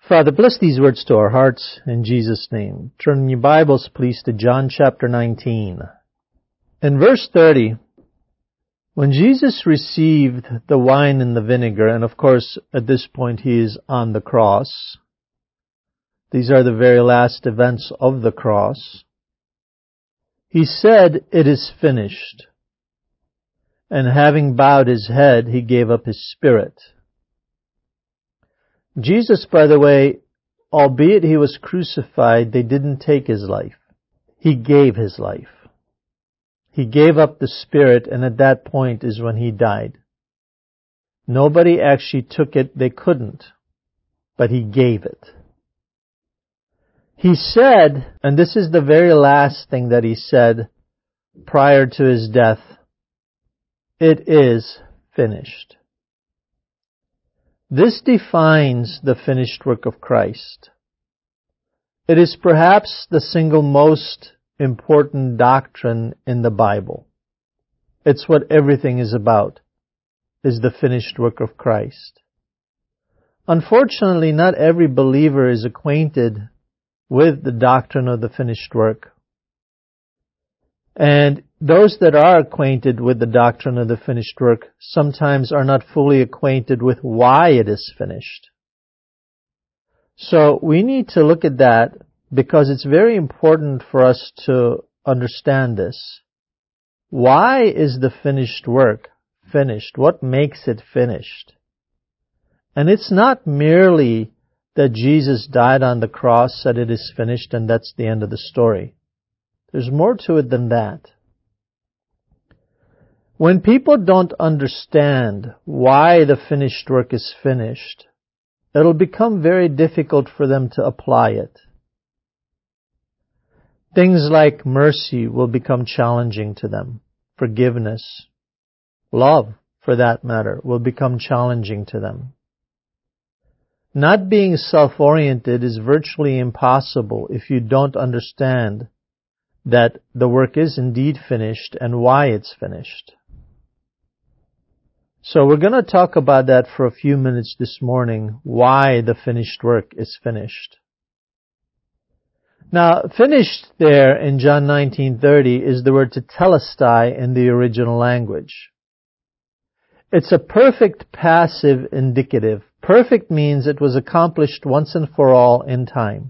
Father, bless these words to our hearts in Jesus' name. Turn your Bibles, please, to John chapter 19. In verse 30, when Jesus received the wine and the vinegar, and of course at this point he is on the cross. These are the very last events of the cross. He said, "It is finished." And having bowed his head, he gave up his spirit. Jesus, by the way, albeit he was crucified, they didn't take his life. He gave his life. He gave up the spirit, and at that point is when he died. Nobody actually took it. They couldn't. But he gave it. He said, and this is the very last thing that he said prior to his death, "It is finished." This defines the finished work of Christ. It is perhaps the single most important doctrine in the Bible. It's what everything is about, is the finished work of Christ. Unfortunately, not every believer is acquainted with the doctrine of the finished work. And those that are acquainted with the doctrine of the finished work sometimes are not fully acquainted with why it is finished. So we need to look at that because it's very important for us to understand this. Why is the finished work finished? What makes it finished? And it's not merely that Jesus died on the cross, said it is finished, and that's the end of the story. There's more to it than that. When people don't understand why the finished work is finished, it'll become very difficult for them to apply it. Things like mercy will become challenging to them. Forgiveness, love, for that matter, will become challenging to them. Not being self-oriented is virtually impossible if you don't understand that the work is indeed finished and why it's finished. So we're going to talk about that for a few minutes this morning, why the finished work is finished. Now, finished there in John 19:30 is the word tetelestai in the original language. It's a perfect passive indicative. Perfect means it was accomplished once and for all in time.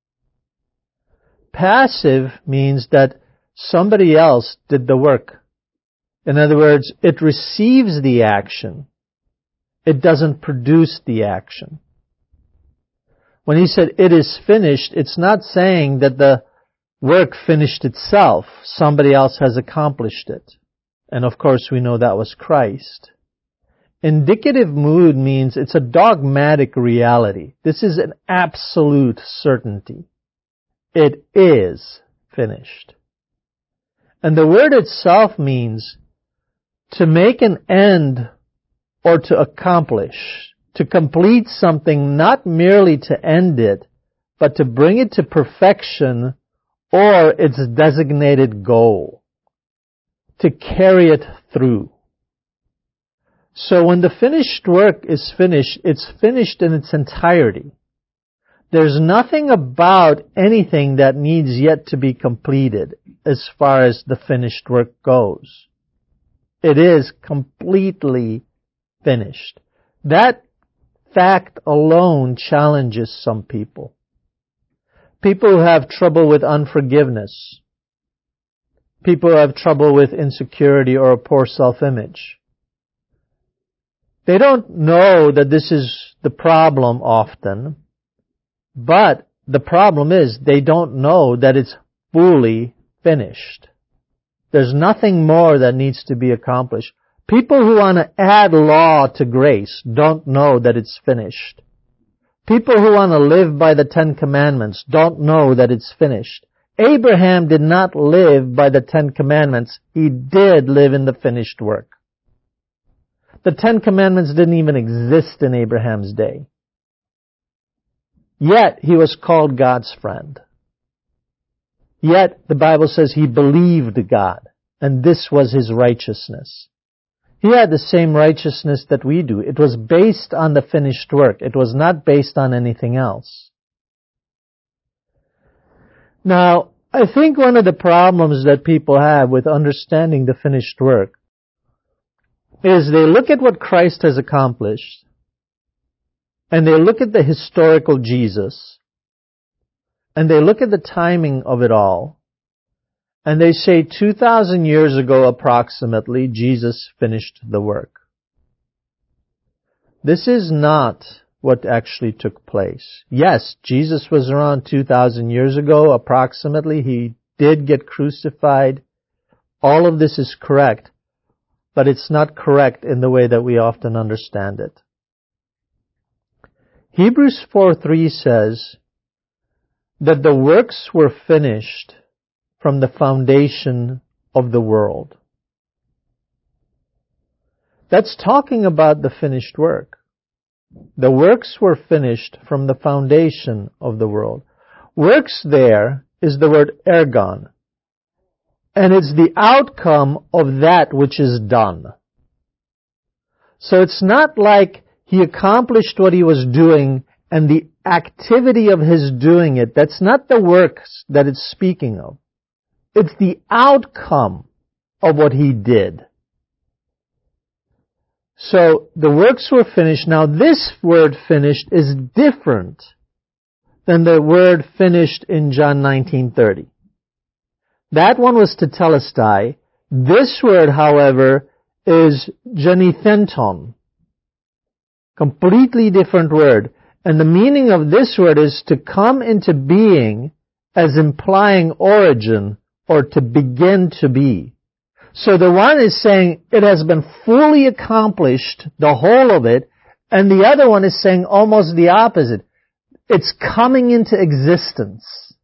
Passive means that somebody else did the work. In other words, it receives the action. It doesn't produce the action. When he said it is finished, it's not saying that the work finished itself. Somebody else has accomplished it. And of course we know that was Christ. Indicative mood means it's a dogmatic reality. This is an absolute certainty. It is finished. And the word itself means to make an end or to accomplish, to complete something, not merely to end it, but to bring it to perfection or its designated goal, to carry it through. So when the finished work is finished, it's finished in its entirety. There's nothing about anything that needs yet to be completed as far as the finished work goes. It is completely finished. That fact alone challenges some people. People who have trouble with unforgiveness. People who have trouble with insecurity or a poor self-image. They don't know that this is the problem often, but the problem is they don't know that it's fully finished. There's nothing more that needs to be accomplished. People who want to add law to grace don't know that it's finished. People who want to live by the 10 Commandments don't know that it's finished. Abraham did not live by the 10 Commandments. He did live in the finished work. The 10 Commandments didn't even exist in Abraham's day. Yet, he was called God's friend. Yet, the Bible says he believed God, and this was his righteousness. He had the same righteousness that we do. It was based on the finished work. It was not based on anything else. Now, I think one of the problems that people have with understanding the finished work is they look at what Christ has accomplished, and they look at the historical Jesus, and they look at the timing of it all, and they say 2,000 years ago approximately, Jesus finished the work. This is not what actually took place. Yes, Jesus was around 2,000 years ago approximately. He did get crucified. All of this is correct, but it's not correct in the way that we often understand it. Hebrews 4:3 says that the works were finished from the foundation of the world. That's talking about the finished work. The works were finished from the foundation of the world. Works there is the word ergon, and it's the outcome of that which is done. So it's not like he accomplished what he was doing and the activity of his doing it. That's not the works that it's speaking of. It's the outcome of what he did. So the works were finished. Now this word finished is different than the word finished in John 19:30. That one was tetelestai. This word, however, is genithenton. Completely different word. And the meaning of this word is to come into being as implying origin or to begin to be. So the one is saying it has been fully accomplished, the whole of it, and the other one is saying almost the opposite. It's coming into existence.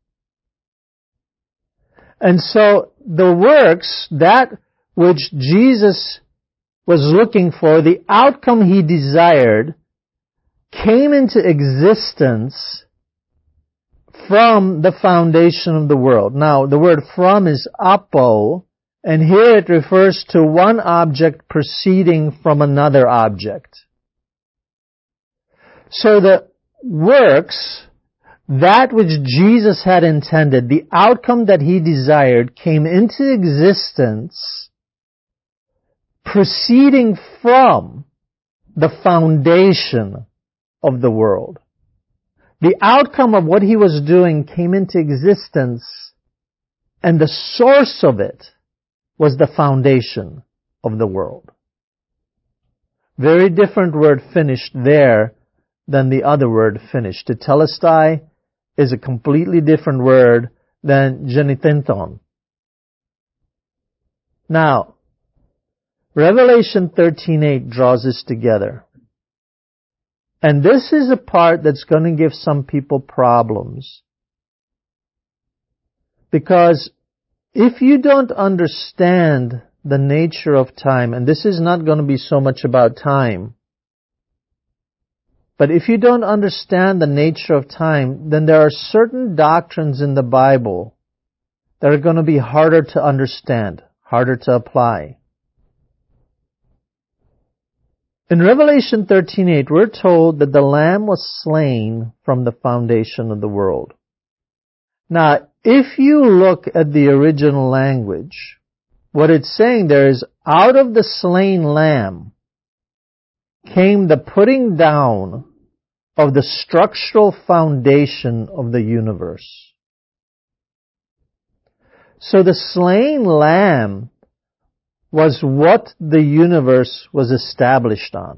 And so the works, that which Jesus was looking for, the outcome he desired, came into existence from the foundation of the world. Now, the word from is apo, and here it refers to one object proceeding from another object. So the works, that which Jesus had intended, the outcome that he desired, came into existence proceeding from the foundation of the world. The outcome of what he was doing came into existence, and the source of it was the foundation of the world. Very different word finished there than the other word finished. Tetelestai is a completely different word than genithenton. Now, Revelation 13:8 draws this together. And this is a part that's going to give some people problems. Because if you don't understand the nature of time, and this is not going to be so much about time, but if you don't understand the nature of time, then there are certain doctrines in the Bible that are going to be harder to understand, harder to apply. In Revelation 13:8, we're told that the Lamb was slain from the foundation of the world. Now, if you look at the original language, what it's saying there is, out of the slain Lamb came the putting down of the structural foundation of the universe. So the slain Lamb was what the universe was established on.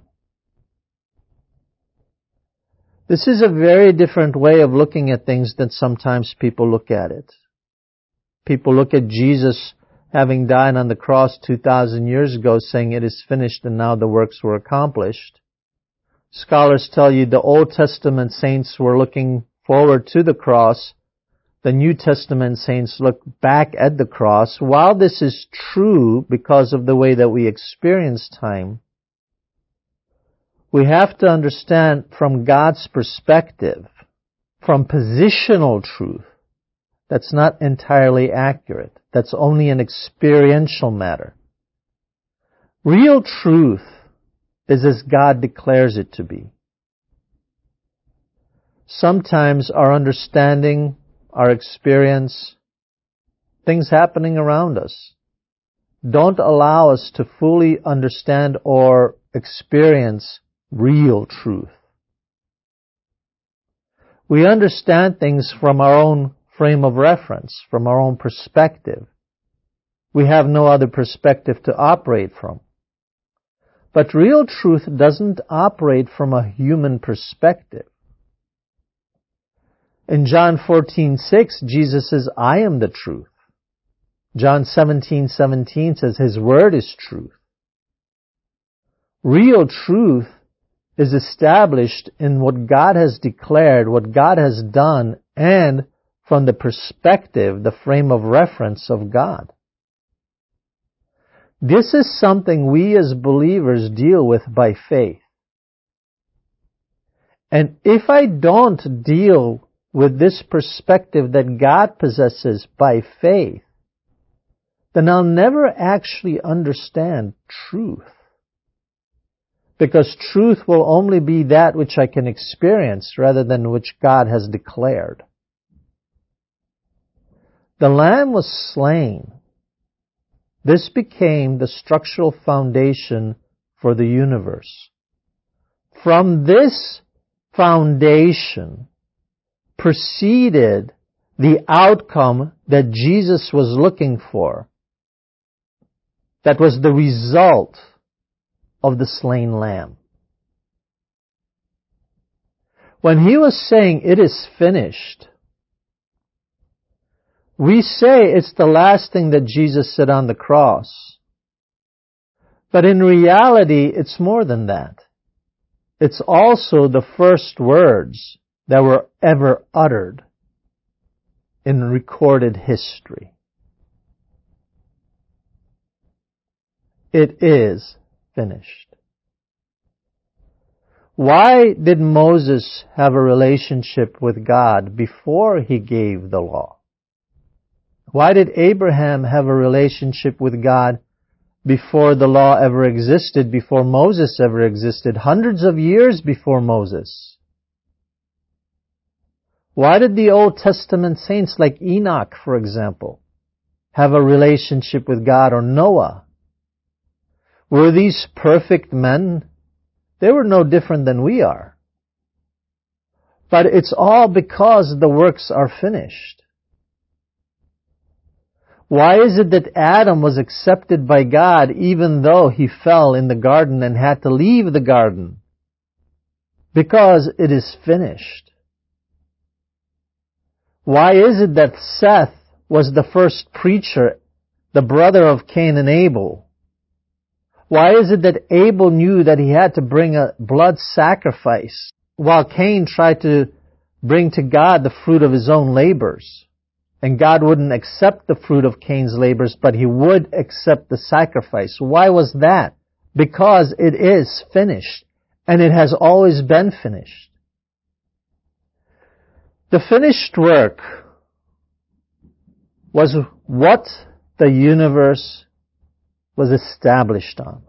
This is a very different way of looking at things than sometimes people look at it. People look at Jesus having died on the cross 2,000 years ago, saying it is finished and now the works were accomplished. Scholars tell you the Old Testament saints were looking forward to the cross. The New Testament saints look back at the cross. While this is true because of the way that we experience time, we have to understand from God's perspective, from positional truth, that's not entirely accurate. That's only an experiential matter. Real truth is as God declares it to be. Sometimes our understanding, our experience, things happening around us, don't allow us to fully understand or experience real truth. We understand things from our own frame of reference, from our own perspective. We have no other perspective to operate from. But real truth doesn't operate from a human perspective. In John 14:6, Jesus says, I am the truth. John 17:17 says, His word is truth. Real truth is established in what God has declared, what God has done, and from the perspective, the frame of reference of God. This is something we as believers deal with by faith. And if I don't deal with this perspective that God possesses by faith, then I'll never actually understand truth. Because truth will only be that which I can experience rather than which God has declared. The Lamb was slain. This became the structural foundation for the universe. From this foundation proceeded the outcome that Jesus was looking for. That was the result of the slain lamb. When he was saying, it is finished, we say it's the last thing that Jesus said on the cross. But in reality, it's more than that. It's also the first words that were ever uttered in recorded history. It is finished. Why did Moses have a relationship with God before he gave the law? Why did Abraham have a relationship with God before the law ever existed, before Moses ever existed, hundreds of years before Moses? Why did the Old Testament saints like Enoch, for example, have a relationship with God, or Noah? Were these perfect men? They were no different than we are. But it's all because the works are finished. Why is it that Adam was accepted by God even though he fell in the garden and had to leave the garden? Because it is finished. Why is it that Seth was the first preacher, the brother of Cain and Abel? Why is it that Abel knew that he had to bring a blood sacrifice while Cain tried to bring to God the fruit of his own labors? And God wouldn't accept the fruit of Cain's labors, but he would accept the sacrifice. Why was that? Because it is finished, and it has always been finished. The finished work was what the universe was established on.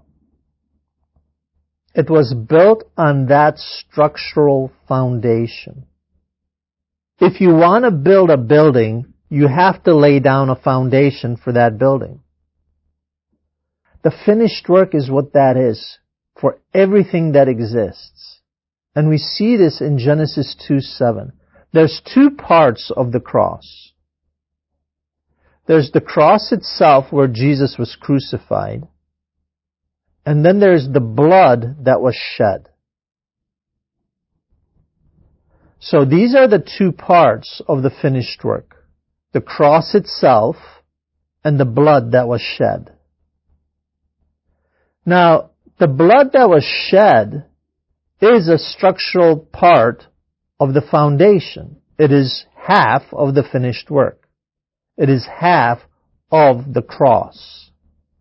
It was built on that structural foundation. If you want to build a building, you have to lay down a foundation for that building. The finished work is what that is for everything that exists. And we see this in Genesis 2:7. There's two parts of the cross. There's the cross itself where Jesus was crucified. And then there's the blood that was shed. So these are the two parts of the finished work. The cross itself and the blood that was shed. Now, the blood that was shed is a structural part of the foundation. It is half of the finished work. It is half of the cross.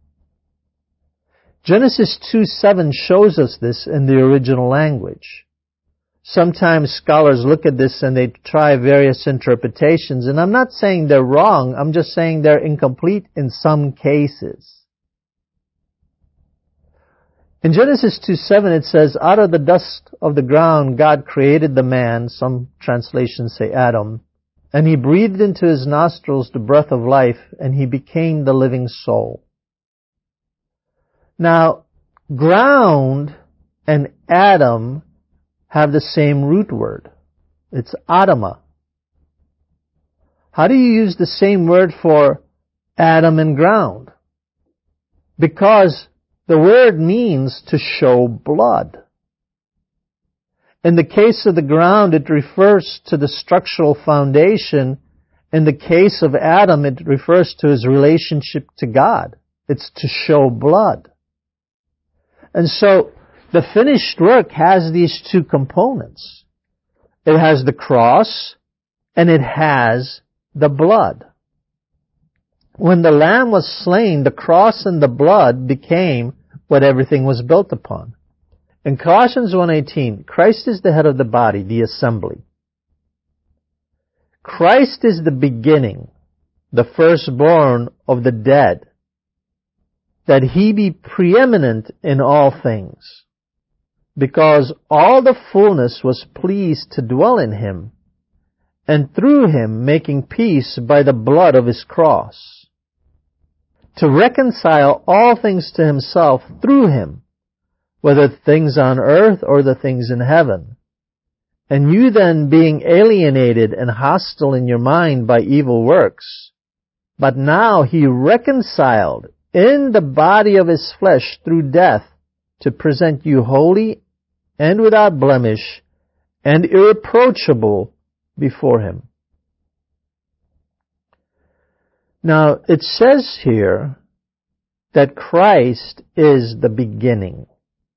Genesis 2:7 shows us this in the original language. Sometimes scholars look at this and they try various interpretations, and I'm not saying they're wrong, I'm just saying they're incomplete in some cases. In Genesis 2:7 it says, out of the dust of the ground God created the man, some translations say Adam, and he breathed into his nostrils the breath of life, and he became the living soul. Now, ground and Adam have the same root word. It's Adama. How do you use the same word for Adam and ground? Because the word means to show blood. In the case of the ground, it refers to the structural foundation. In the case of Adam, it refers to his relationship to God. It's to show blood. And so, the finished work has these two components. It has the cross, and it has the blood. When the Lamb was slain, the cross and the blood became what everything was built upon. In Colossians 1:18, Christ is the head of the body, the assembly. Christ is the beginning, the firstborn of the dead, that he be preeminent in all things, because all the fullness was pleased to dwell in him, and through him making peace by the blood of his cross, to reconcile all things to himself through him, whether things on earth or the things in heaven. And you then, being alienated and hostile in your mind by evil works, but now he reconciled in the body of his flesh through death, to present you holy and without blemish and irreproachable before him. Now, it says here that Christ is the beginning.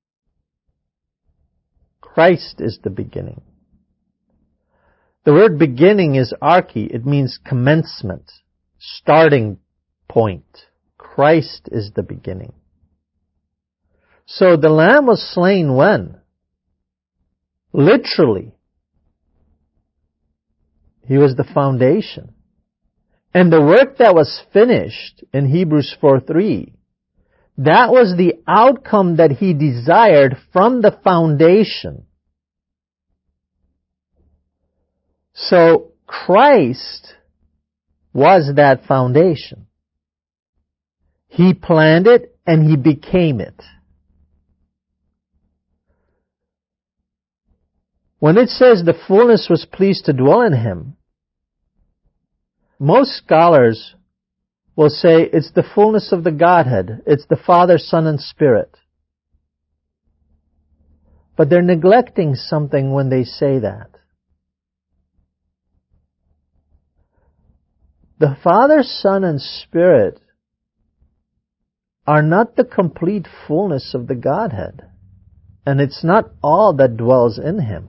Christ is the beginning. The word beginning is arche. It means commencement, starting point. Christ is the beginning. So the Lamb was slain when? Literally. He was the foundation. And the work that was finished in Hebrews 4:3, that was the outcome that he desired from the foundation. So Christ was that foundation. He planned it and he became it. When it says the fullness was pleased to dwell in him, most scholars will say it's the fullness of the Godhead. It's the Father, Son, and Spirit. But they're neglecting something when they say that. The Father, Son, and Spirit are not the complete fullness of the Godhead. And it's not all that dwells in him.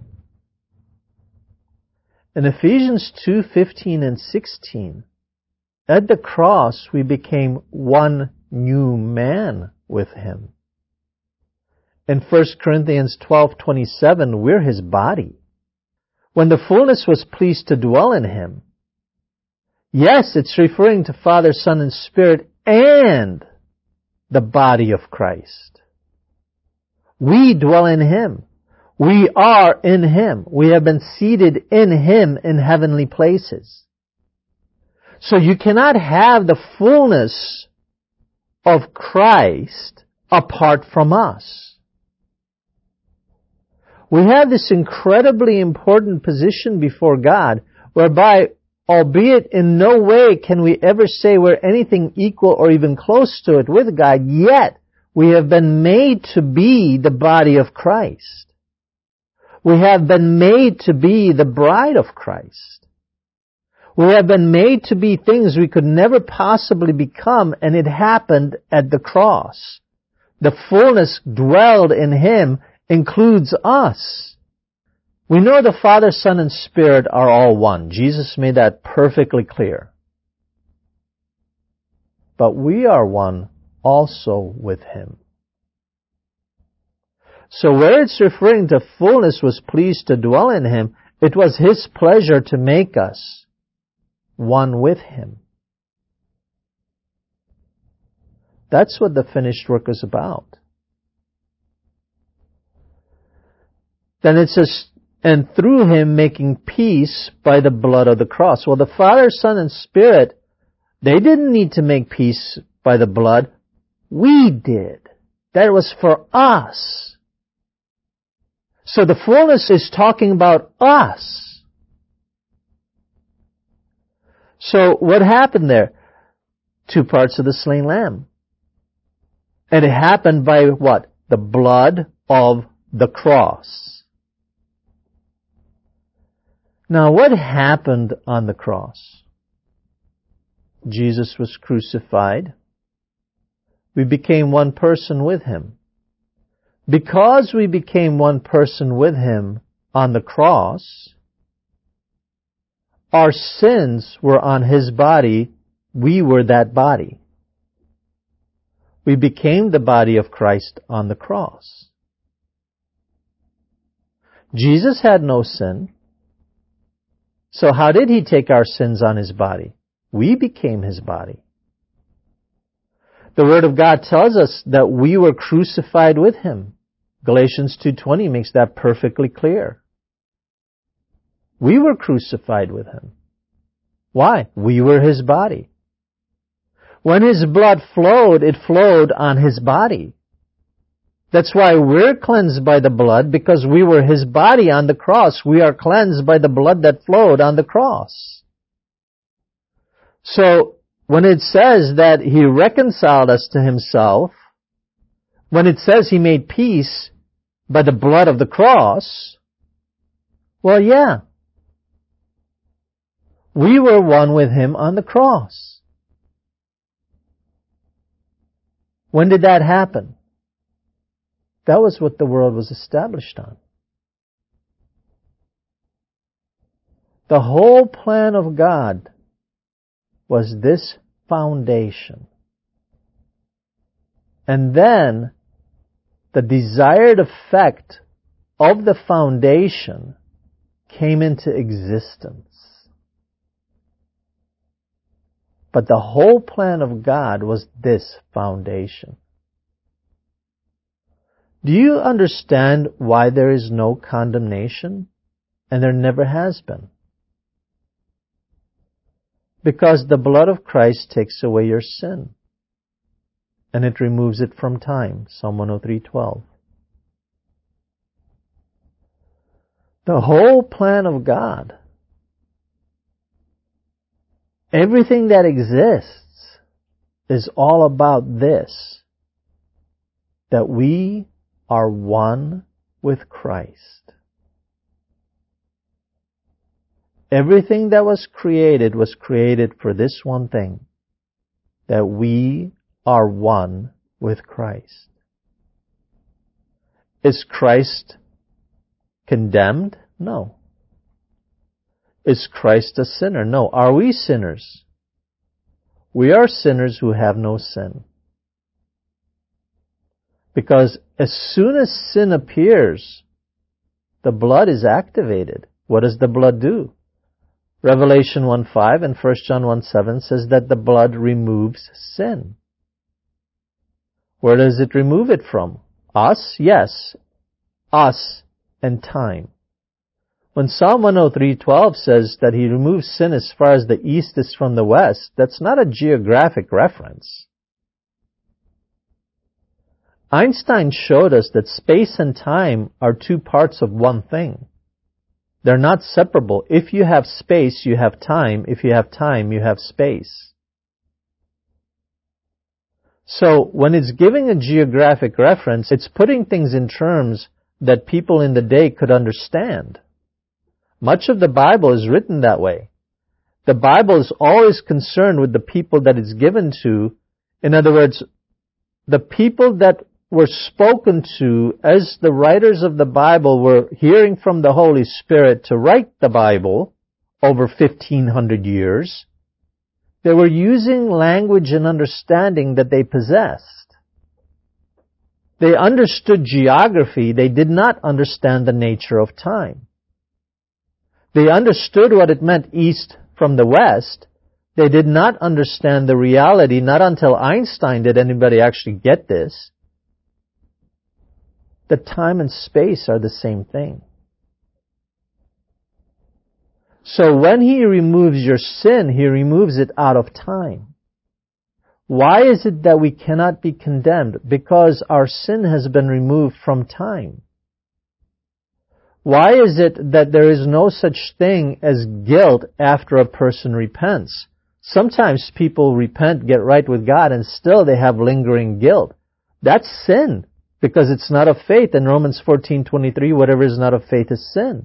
In Ephesians 2:15 and 16, at the cross we became one new man with him. In 1 Corinthians 12:27, we're his body. When the fullness was pleased to dwell in him, yes, it's referring to Father, Son, and Spirit and the body of Christ. We dwell in him. We are in him. We have been seated in him in heavenly places. So you cannot have the fullness of Christ apart from us. We have this incredibly important position before God, whereby, albeit in no way can we ever say we're anything equal or even close to it with God, yet we have been made to be the body of Christ. We have been made to be the bride of Christ. We have been made to be things we could never possibly become, and it happened at the cross. The fullness dwelled in him includes us. We know the Father, Son, and Spirit are all one. Jesus made that perfectly clear. But we are one also with him. So where it's referring to fullness was pleased to dwell in him, it was his pleasure to make us one with him. That's what the finished work is about. Then it says, and through him making peace by the blood of the cross. Well, the Father, Son, and Spirit, they didn't need to make peace by the blood. We did. That was for us. So the fullness is talking about us. So what happened there? 2 parts of the slain lamb. And it happened by what? The blood of the cross. Now what happened on the cross? Jesus was crucified. We became one person with him. Because we became one person with him on the cross, our sins were on his body. We were that body. We became the body of Christ on the cross. Jesus had no sin. So how did he take our sins on his body? We became his body. The Word of God tells us that we were crucified with him. Galatians 2:20 makes that perfectly clear. We were crucified with him. Why? We were his body. When his blood flowed, it flowed on his body. That's why we're cleansed by the blood, because we were his body on the cross. We are cleansed by the blood that flowed on the cross. So, when it says that he reconciled us to himself, when it says he made peace by the blood of the cross, well, yeah. We were one with him on the cross. When did that happen? That was what the world was established on. The whole plan of God was this foundation. And then the desired effect of the foundation came into existence. But the whole plan of God was this foundation. Do you understand why there is no condemnation? And there never has been. Because the blood of Christ takes away your sin. And it removes it from time. Psalm 103:12. The whole plan of God, everything that exists, is all about this, that we are one with Christ. Everything that was created for this one thing, that we are one with Christ. Is Christ condemned? No. Is Christ a sinner? No. Are we sinners? We are sinners who have no sin. Because as soon as sin appears, the blood is activated. What does the blood do? Revelation 1:5 and 1 John 1:7 says that the blood removes sin. Where does it remove it from? Us? Yes. Us and time. When Psalm 103:12 says that he removes sin as far as the east is from the west, that's not a geographic reference. Einstein showed us that space and time are 2 parts of one thing. They're not separable. If you have space, you have time. If you have time, you have space. So when it's giving a geographic reference, it's putting things in terms that people in the day could understand. Much of the Bible is written that way. The Bible is always concerned with the people that it's given to. In other words, the people that were spoken to as the writers of the Bible were hearing from the Holy Spirit to write the Bible over 1,500 years. They were using language and understanding that they possessed. They understood geography. They did not understand the nature of time. They understood what it meant east from the west. They did not understand the reality. Not until Einstein did anybody actually get this. That time and space are the same thing. So when He removes your sin, He removes it out of time. Why is it that we cannot be condemned? Because our sin has been removed from time. Why is it that there is no such thing as guilt after a person repents? Sometimes people repent, get right with God, and still they have lingering guilt. That's sin, because it's not of faith. In Romans 14:23, whatever is not of faith is sin.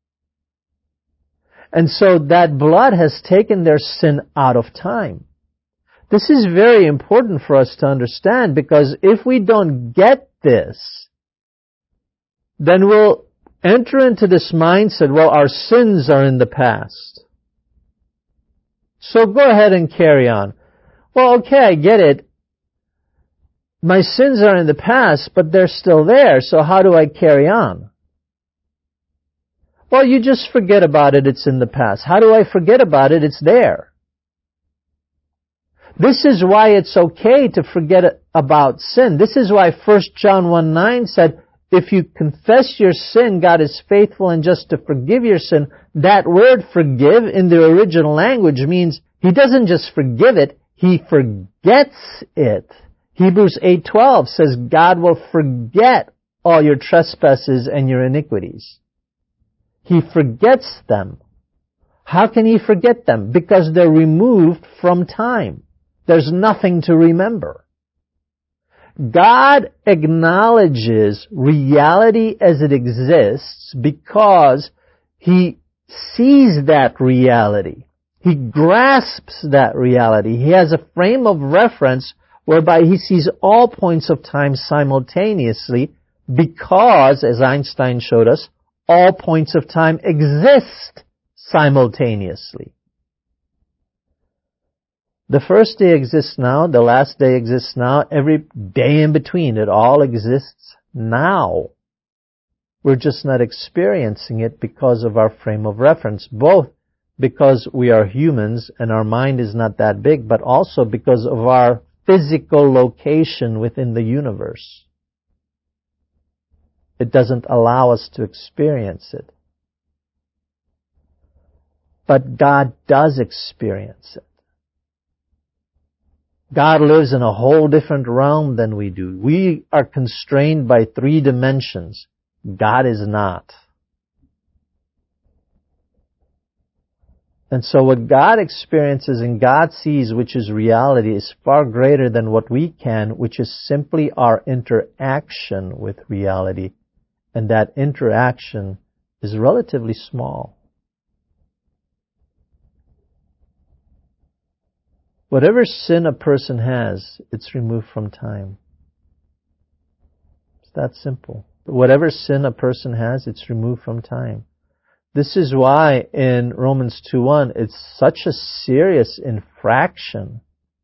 And so that blood has taken their sin out of time. This is very important for us to understand, because if we don't get this, then we'll enter into this mindset, well, our sins are in the past, so go ahead and carry on. Well, okay, I get it. My sins are in the past, but they're still there, so how do I carry on? Well, you just forget about it, it's in the past. How do I forget about it? It's there. This is why it's okay to forget about sin. This is why 1 John 1:9 said, if you confess your sin, God is faithful and just to forgive your sin. That word forgive in the original language means He doesn't just forgive it, He forgets it. Hebrews 8:12 says God will forget all your trespasses and your iniquities. He forgets them. How can He forget them? Because they're removed from time. There's nothing to remember. God acknowledges reality as it exists because He sees that reality. He grasps that reality. He has a frame of reference whereby He sees all points of time simultaneously because, as Einstein showed us, all points of time exist simultaneously. The first day exists now, the last day exists now, every day in between, it all exists now. We're just not experiencing it because of our frame of reference, both because we are humans and our mind is not that big, but also because of our physical location within the universe. It doesn't allow us to experience it. But God does experience it. God lives in a whole different realm than we do. We are constrained by 3 dimensions. God is not. And so what God experiences and God sees, which is reality, is far greater than what we can, which is simply our interaction with reality. And that interaction is relatively small. Whatever sin a person has, it's removed from time. It's that simple. Whatever sin a person has, it's removed from time. This is why in Romans 2:1, it's such a serious infraction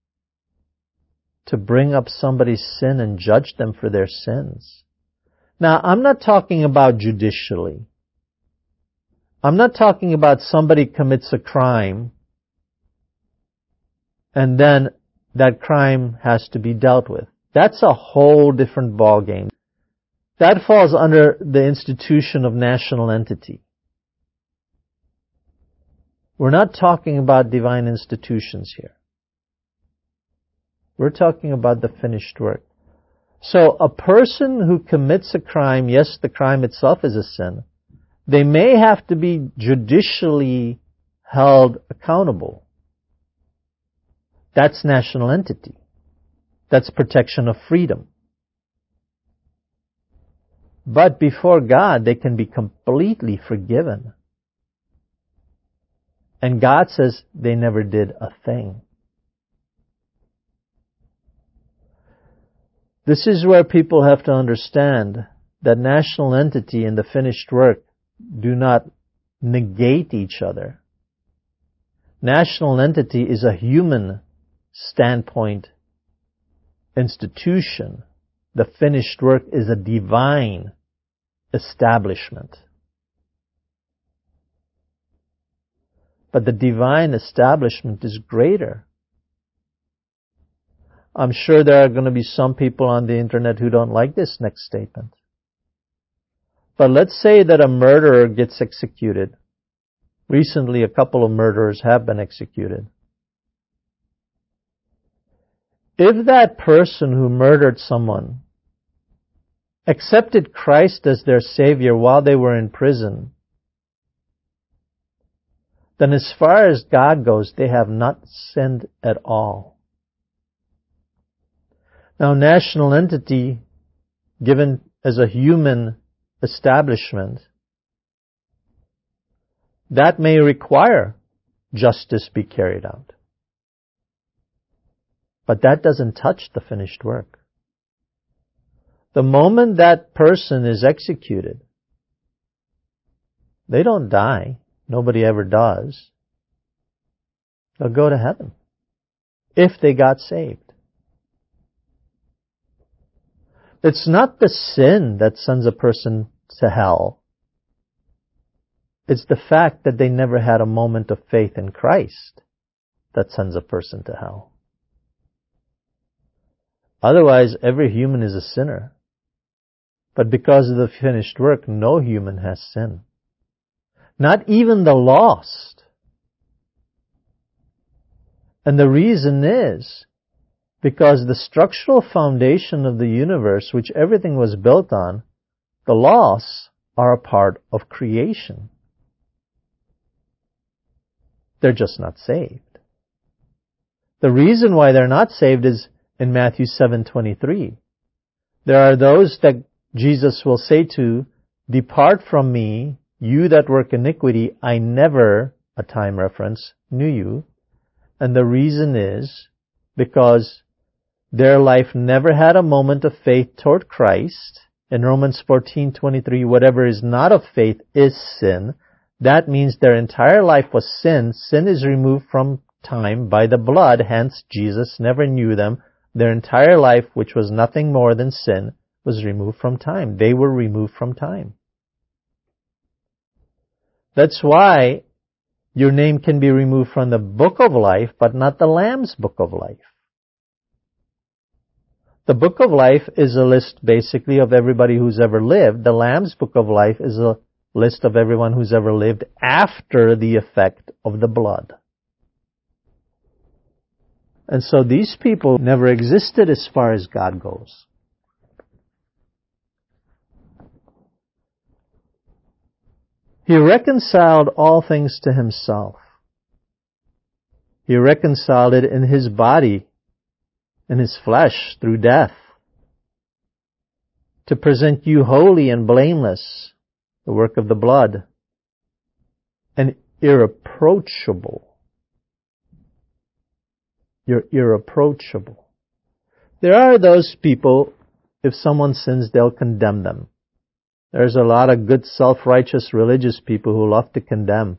to bring up somebody's sin and judge them for their sins. Now, I'm not talking about judicially. I'm not talking about somebody commits a crime and then that crime has to be dealt with. That's a whole different ballgame. That falls under the institution of national entity. We're not talking about divine institutions here. We're talking about the finished work. So a person who commits a crime, yes, the crime itself is a sin. They may have to be judicially held accountable. That's national entity. That's protection of freedom. But before God, they can be completely forgiven. And God says they never did a thing. This is where people have to understand that national entity and the finished work do not negate each other. National entity is a human standpoint institution. The finished work is a divine establishment. But the divine establishment is greater. I'm sure there are going to be some people on the internet who don't like this next statement. But let's say that a murderer gets executed. Recently, a couple of murderers have been executed. If that person who murdered someone accepted Christ as their Savior while they were in prison, then as far as God goes, they have not sinned at all. Now, national entity, given as a human establishment, that may require justice be carried out. But that doesn't touch the finished work. The moment that person is executed, they don't die. Nobody ever does. They'll go to heaven if they got saved. It's not the sin that sends a person to hell. It's the fact that they never had a moment of faith in Christ that sends a person to hell. Otherwise, every human is a sinner. But because of the finished work, no human has sin. Not even the lost. And the reason is because the structural foundation of the universe, which everything was built on, the lost are a part of creation. They're just not saved. The reason why they're not saved is in Matthew 7:23. There are those that Jesus will say to, "Depart from me, you that work iniquity, I never," a time reference, "knew you." And the reason is because their life never had a moment of faith toward Christ. In Romans 14:23, whatever is not of faith is sin. That means their entire life was sin. Sin is removed from time by the blood, hence Jesus never knew them. Their entire life, which was nothing more than sin, was removed from time. They were removed from time. That's why your name can be removed from the book of life, but not the Lamb's book of life. The book of life is a list basically of everybody who's ever lived. The Lamb's book of life is a list of everyone who's ever lived after the effect of the blood. And so these people never existed as far as God goes. He reconciled all things to himself. He reconciled it in his body, in his flesh, through death, to present you holy and blameless, the work of the blood, and irreproachable. You're irreproachable. There are those people, if someone sins, they'll condemn them. There's a lot of good, self-righteous, religious people who love to condemn.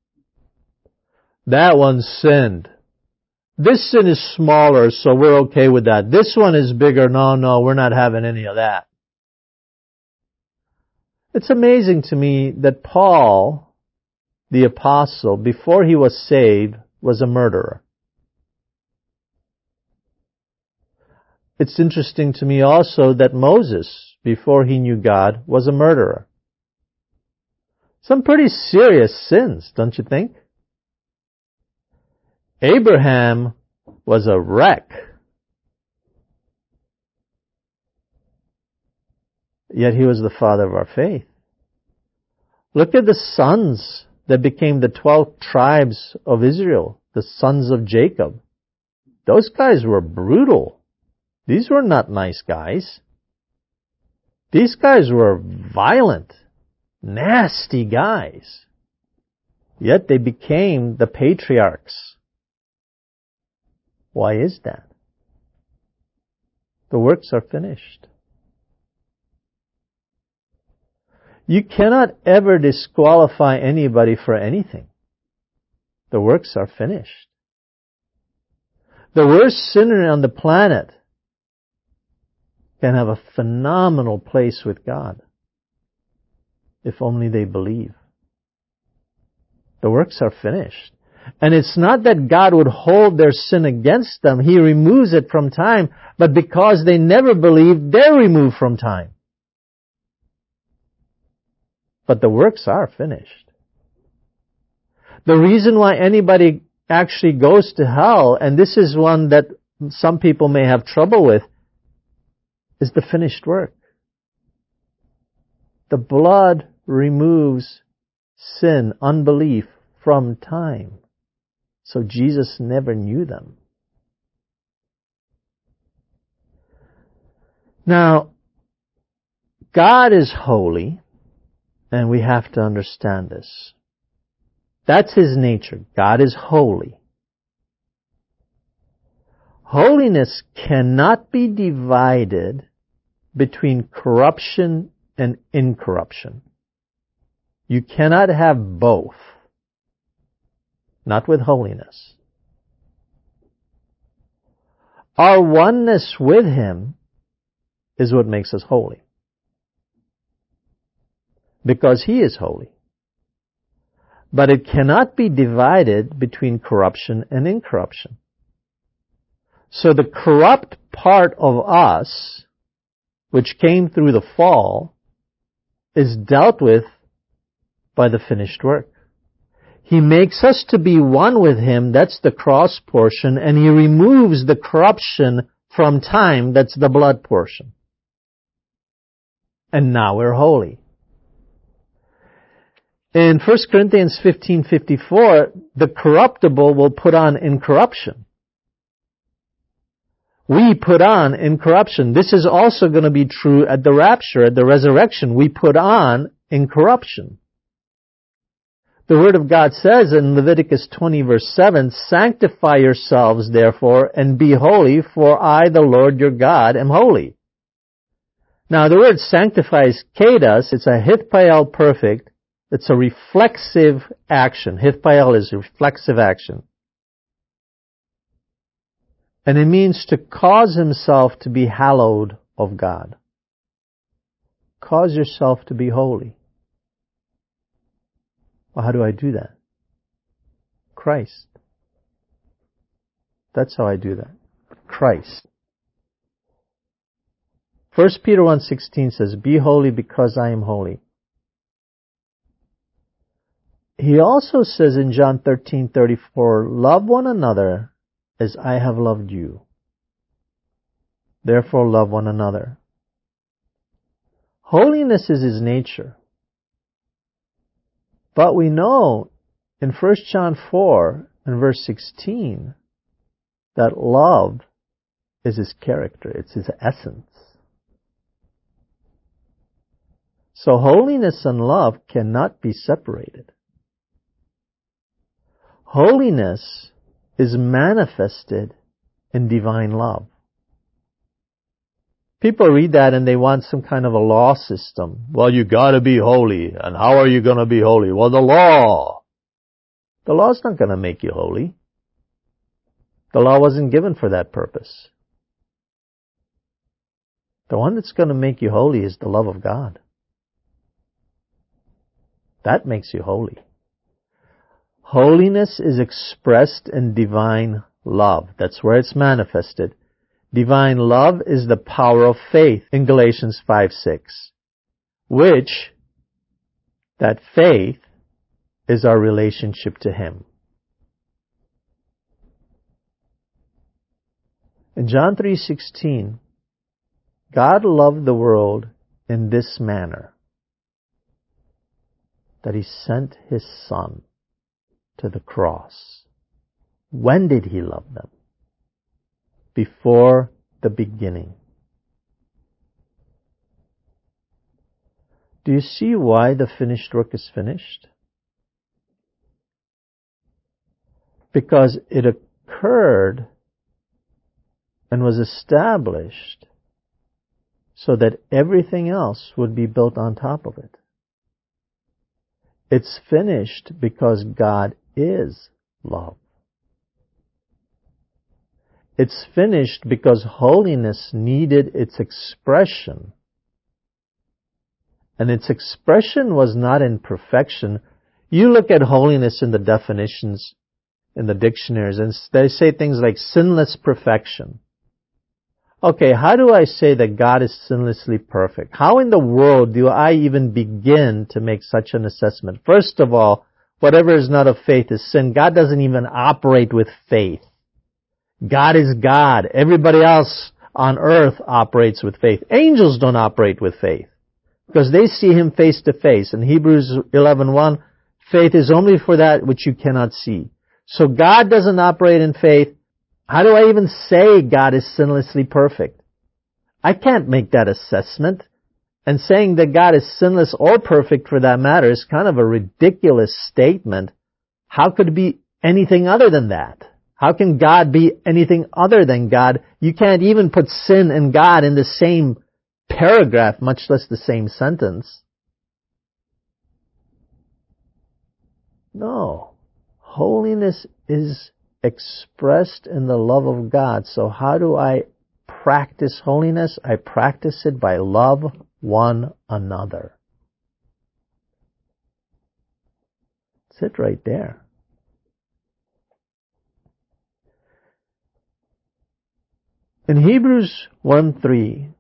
That one sinned. This sin is smaller, so we're okay with that. This one is bigger. No, we're not having any of that. It's amazing to me that Paul, the apostle, before he was saved, was a murderer. It's interesting to me also that Moses, before he knew God, was a murderer. Some pretty serious sins, don't you think? Abraham was a wreck. Yet he was the father of our faith. Look at the sons that became the 12 tribes of Israel, the sons of Jacob. Those guys were brutal. These were not nice guys. These guys were violent, nasty guys. Yet they became the patriarchs. Why is that? The works are finished. You cannot ever disqualify anybody for anything. The works are finished. The worst sinner on the planet can have a phenomenal place with God if only they believe. The works are finished. And it's not that God would hold their sin against them. He removes it from time. But because they never believed, they're removed from time. But the works are finished. The reason why anybody actually goes to hell, and this is one that some people may have trouble with, is the finished work. The blood removes sin, unbelief from time. So Jesus never knew them. Now, God is holy, and we have to understand this. That's His nature. God is holy. Holiness cannot be divided between corruption and incorruption. You cannot have both. Not with holiness. Our oneness with Him is what makes us holy. Because He is holy. But it cannot be divided between corruption and incorruption. So the corrupt part of us, which came through the fall, is dealt with by the finished work. He makes us to be one with Him, that's the cross portion, and He removes the corruption from time, that's the blood portion. And now we're holy. In 1 Corinthians 15:54, the corruptible will put on incorruption. We put on incorruption. This is also going to be true at the rapture, at the resurrection. We put on incorruption. The Word of God says in Leviticus 20 verse 7, "Sanctify yourselves therefore and be holy, for I, the Lord your God, am holy." Now the word sanctify is kaidos. It's a hitpael perfect. It's a reflexive action. Hitpael is a reflexive action. And it means to cause himself to be hallowed of God. Cause yourself to be holy. Well, how do I do that? Christ. That's how I do that. Christ. 1 Peter 1:16 says, "Be holy because I am holy." He also says in John 13:34, "Love one another as I have loved you. Therefore love one another." Holiness is His nature. But we know in 1 John 4 and verse 16 that love is His character. It's His essence. So holiness and love cannot be separated. Holiness is manifested in divine love. People read that and they want some kind of a law system. Well, you gotta be holy. And how are you gonna be holy? Well, the law. The law's not gonna make you holy. The law wasn't given for that purpose. The one that's gonna make you holy is the love of God. That makes you holy. Holiness is expressed in divine love. That's where it's manifested. Divine love is the power of faith in Galatians 5:6, which, that faith, is our relationship to Him. In John 3:16, God loved the world in this manner, that He sent His Son to the cross. When did He love them? Before the beginning. Do you see why the finished work is finished? Because it occurred and was established so that everything else would be built on top of it. It's finished because God is love. It's finished because holiness needed its expression. And its expression was not in perfection. You look at holiness in the definitions, in the dictionaries, and they say things like sinless perfection. Okay, how do I say that God is sinlessly perfect? How in the world do I even begin to make such an assessment? First of all, whatever is not of faith is sin. God doesn't even operate with faith. God is God. Everybody else on earth operates with faith. Angels don't operate with faith because they see Him face to face. In Hebrews 11:1, faith is only for that which you cannot see. So God doesn't operate in faith. How do I even say God is sinlessly perfect? I can't make that assessment. And saying that God is sinless or perfect for that matter is kind of a ridiculous statement. How could it be anything other than that? How can God be anything other than God? You can't even put sin and God in the same paragraph, much less the same sentence. No. Holiness is expressed in the love of God. So how do I practice holiness? I practice it by love one another. That's it right there. In Hebrews 1:3,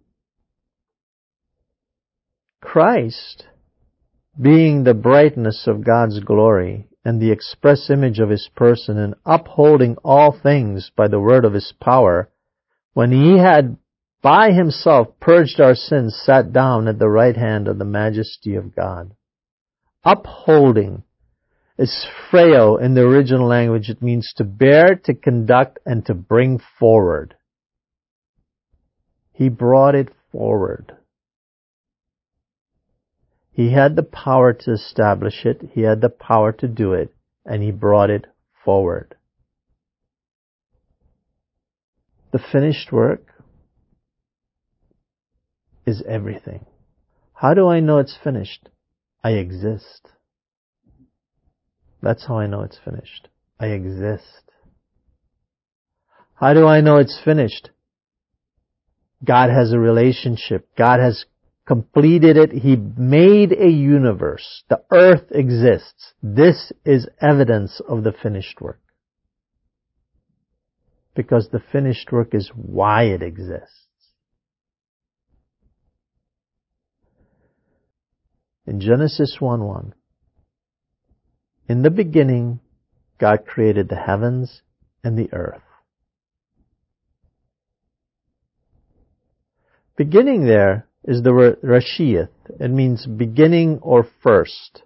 Christ, being the brightness of God's glory and the express image of His person, and upholding all things by the word of His power, when He had by Himself purged our sins, sat down at the right hand of the majesty of God. Upholding is phreo in the original language. It means to bear, to conduct, and to bring forward. He brought it forward. He had the power to establish it. He had the power to do it. And He brought it forward. The finished work is everything. How do I know it's finished? I exist. That's how I know it's finished. I exist. How do I know it's finished? God has a relationship. God has completed it. He made a universe. The earth exists. This is evidence of the finished work. Because the finished work is why it exists. In Genesis 1:1, in the beginning, God created the heavens and the earth. Beginning there is the word Rashiyah. It means beginning or first.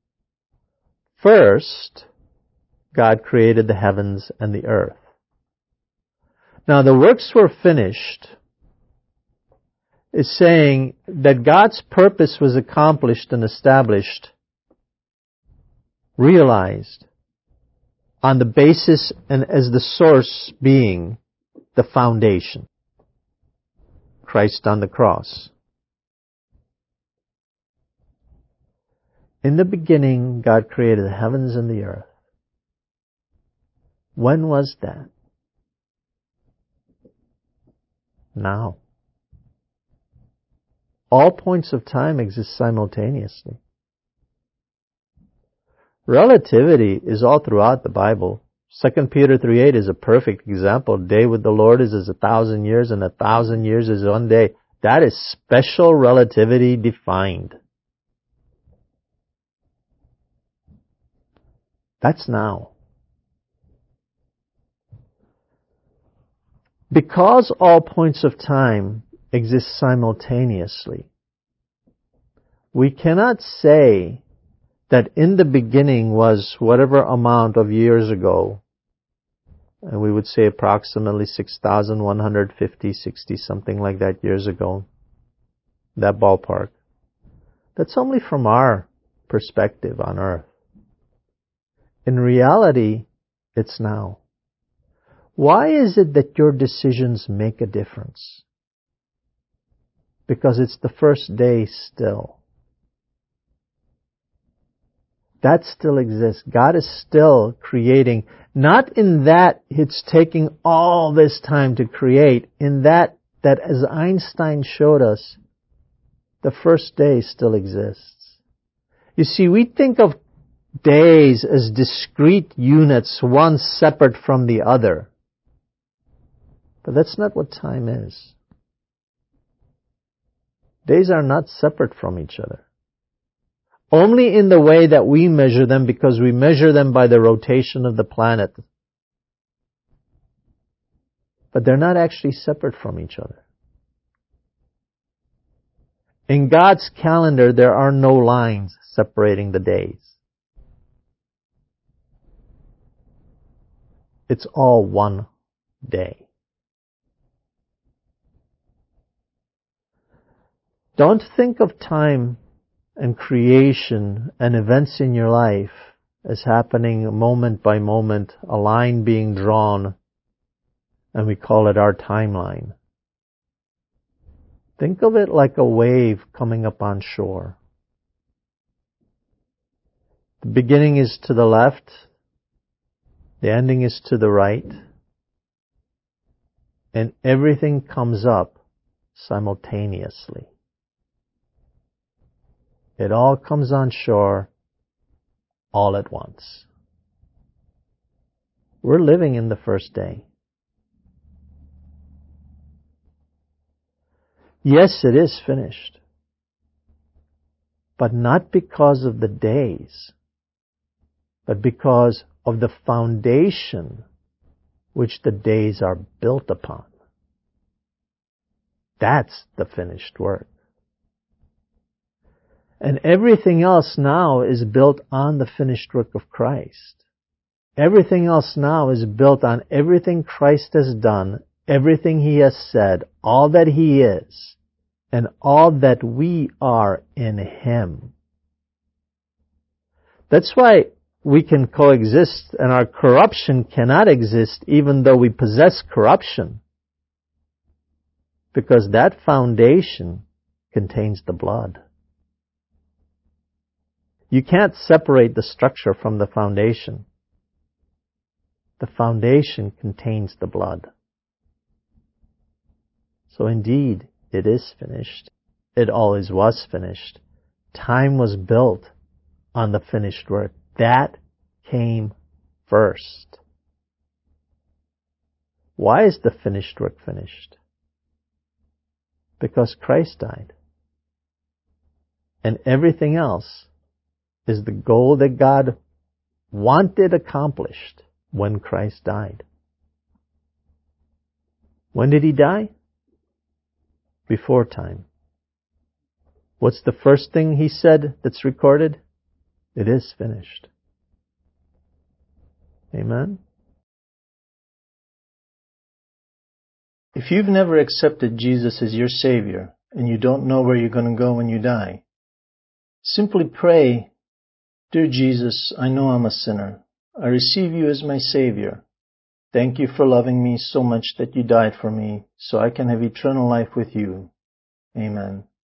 First, God created the heavens and the earth. Now, the works were finished is saying that God's purpose was accomplished and established, realized, on the basis and as the source being the foundation. Christ on the cross. In the beginning, God created the heavens and the earth. When was that? Now. All points of time exist simultaneously. Relativity is all throughout the Bible. 2 Peter 3:8 is a perfect example. A day with the Lord is as 1,000 years, and 1,000 years is one day. That is special relativity defined. That's now. Because all points of time exist simultaneously, we cannot say that in the beginning was whatever amount of years ago, and we would say approximately 6,150, 60, something like that years ago, that ballpark. That's only from our perspective on earth. In reality, it's now. Why is it that your decisions make a difference? Because it's the first day still. That still exists. God is still creating. Not in that it's taking all this time to create. In that as Einstein showed us, the first day still exists. You see, we think of days as discrete units, one separate from the other. But that's not what time is. Days are not separate from each other. only in the way that we measure them, because we measure them by the rotation of the planet. But they're not actually separate from each other. In God's calendar, there are no lines separating the days. It's all one day. Don't think of time and creation and events in your life as happening moment by moment, a line being drawn, and we call it our timeline. Think of it like a wave coming up on shore. The beginning is to the left, the ending is to the right, and everything comes up simultaneously. It all comes on shore all at once. We're living in the first day. Yes, it is finished, but not because of the days, but because of the foundation which the days are built upon. That's the finished work. And everything else now is built on the finished work of Christ. Everything else now is built on everything Christ has done, everything He has said, all that He is, and all that we are in Him. That's why we can coexist, and our corruption cannot exist even though we possess corruption, because that foundation contains the blood. You can't separate the structure from the foundation. The foundation contains the blood. So indeed, it is finished. It always was finished. Time was built on the finished work. That came first. Why is the finished work finished? Because Christ died. And everything else is the goal that God wanted accomplished when Christ died. When did He die? Before time. What's the first thing He said that's recorded? It is finished. Amen? If you've never accepted Jesus as your Savior and you don't know where you're going to go when you die, simply pray, "Dear Jesus, I know I'm a sinner. I receive You as my Savior. Thank You for loving me so much that You died for me so I can have eternal life with You. Amen."